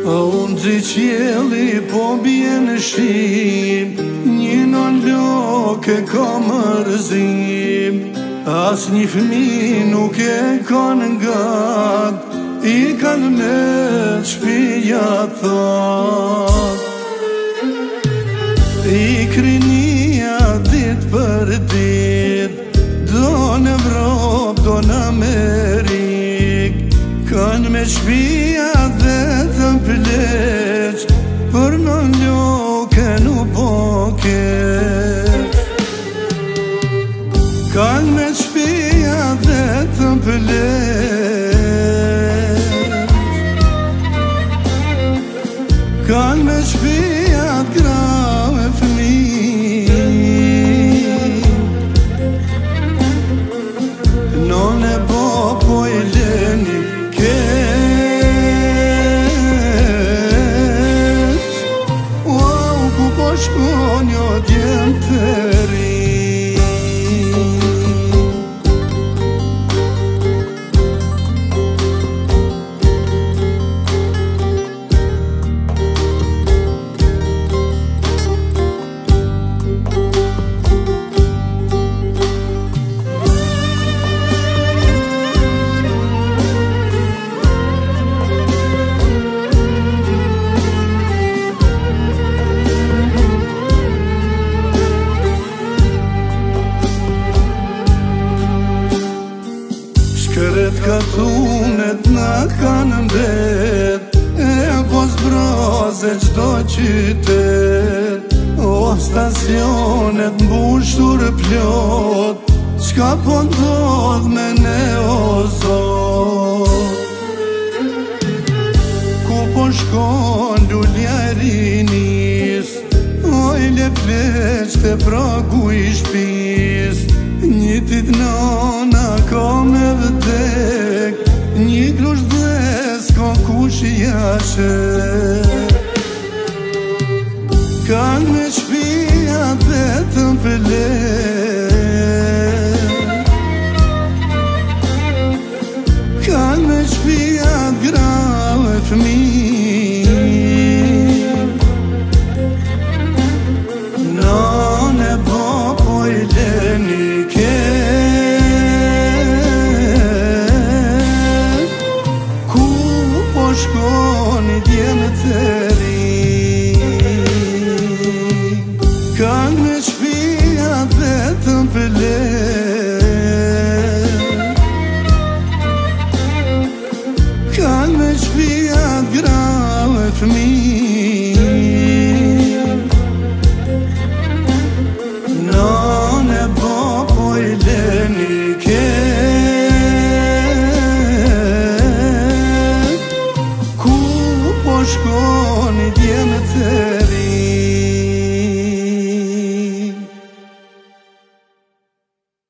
Unë zi qjeli po bjen shim, një non loke ka mërzim. As një fmi nuk e kanë gat, I kanë me shpija thot. I krinia dit për dit, do në Evropë, do në Amerik. Kanë me shpija dhe të pleq, për në loke nuk po keq. Kanë me shpija dhe të pleq, kanë me shpija të grave fëmi. Non e po po I leni keq. Wow, ku po shkon jo djem të ri. Shkret ka tunet na kanë mbet, e pos broze qdo qytet. O stacionet mbushur plot, qka po ndodh me ne o Zot. Ku po shkon lulja rinis, oj le pleq të pragu I shpis. Një dit nona ka me vdek, një grush dhe s'ka kush jashet. Kanë me shpija dhe të pleq, kanë me shpija të grave fëmi. Non e po po I leni shkoni djemë të ri. Kanë me shpija dhe të pleq, kanë me shpija të grave fëmi.